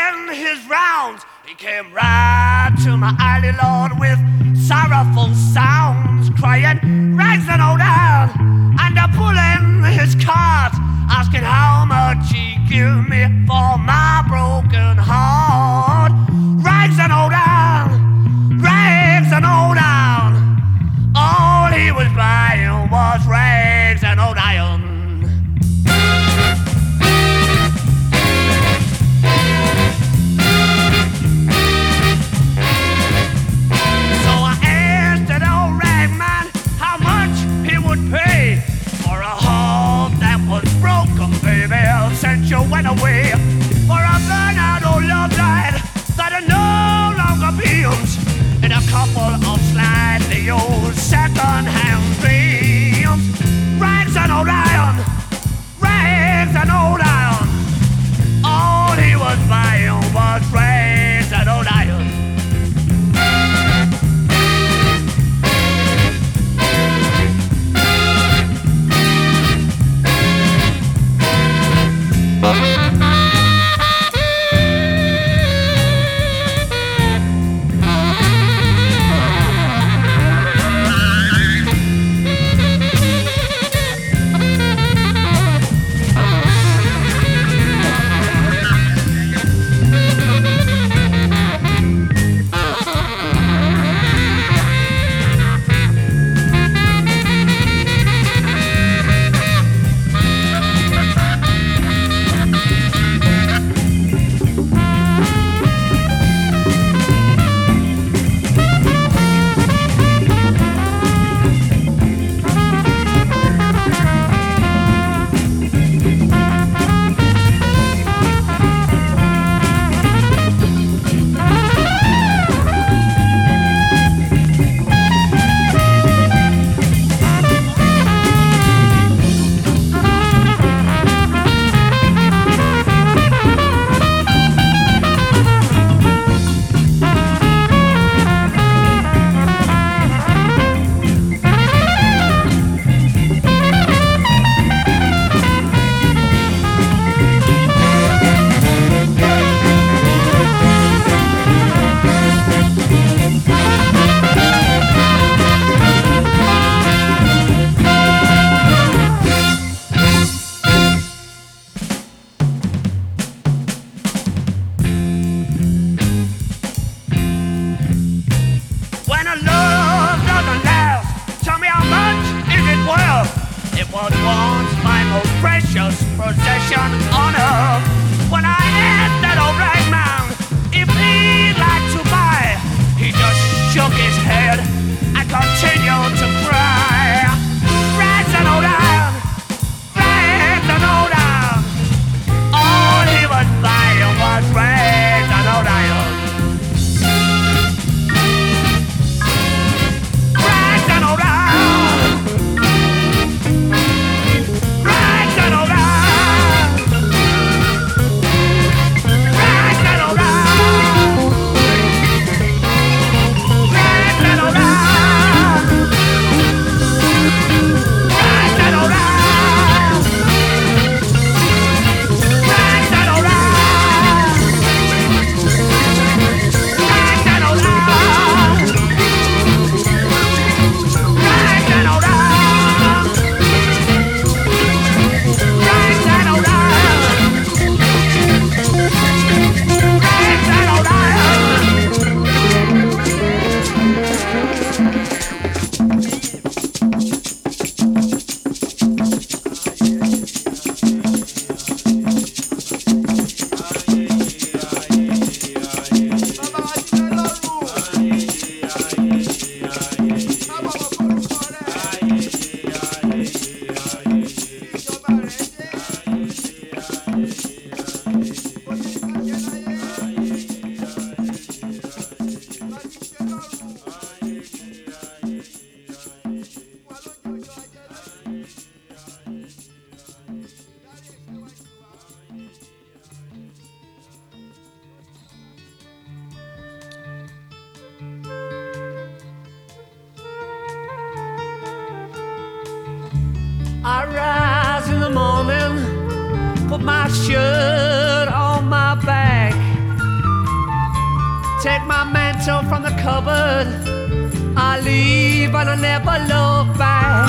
pulling his rounds. He came right to my alley, Lord, with sorrowful sounds, crying, rags and old down, and pulling his cart, asking how much he give me for my broken heart. Rags and old down, rags and old down, all he was buying was rags and old iron. Pay for a heart that was broken, baby, since you went away. For a burnout old love light that no longer beams in a couple of slightly old second-hand dreams. Rags and old iron, rags and old iron, all he was buying was rags and old iron. I rise in the morning, put my shirt on my back, take my mantle from the cupboard. I leave and I never look back.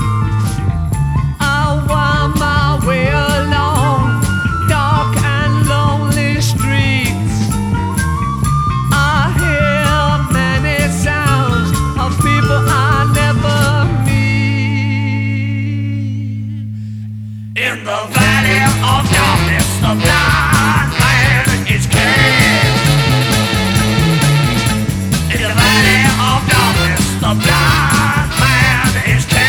I wind my way along dark and lonely streets. I hear many sounds of people I never meet. In the valley of darkness, the blind man is king. In the valley of darkness, the blind man is king.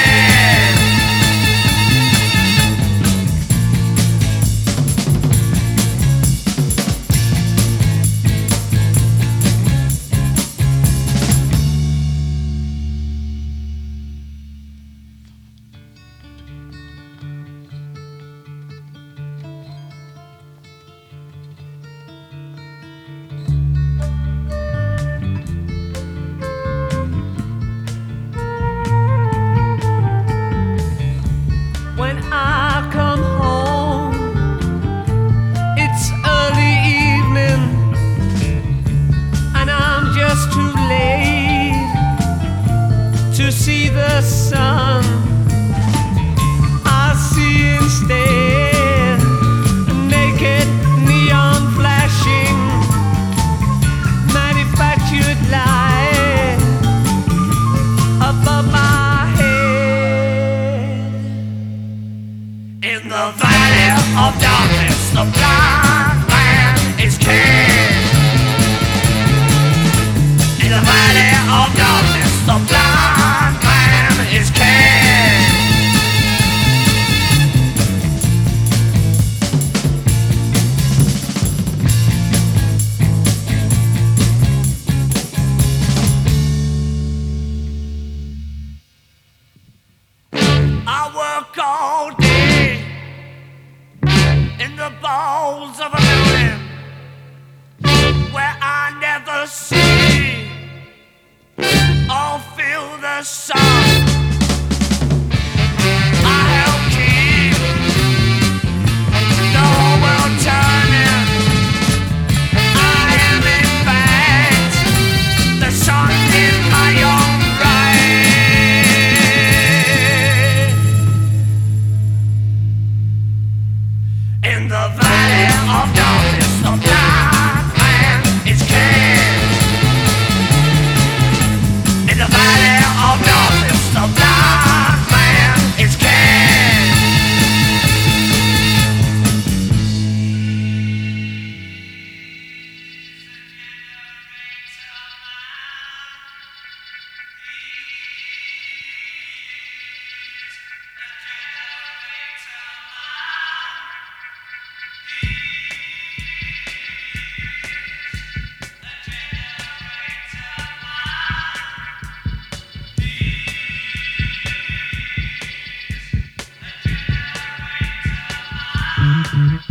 When I come home, it's early evening, and I'm just too late to see the sun. I see instead a naked neon flashing, manufactured light above my head. In the valley of darkness, the blind man is king. In the valley of darkness, the blind man is king. I work all day in the balls of a building where I never see or feel the sun. I help keep the whole world turning. I am in fact the sun in my own right. In the valley of darkness, the blind man is king. In the valley of darkness, the blind man is king. Mm-hmm.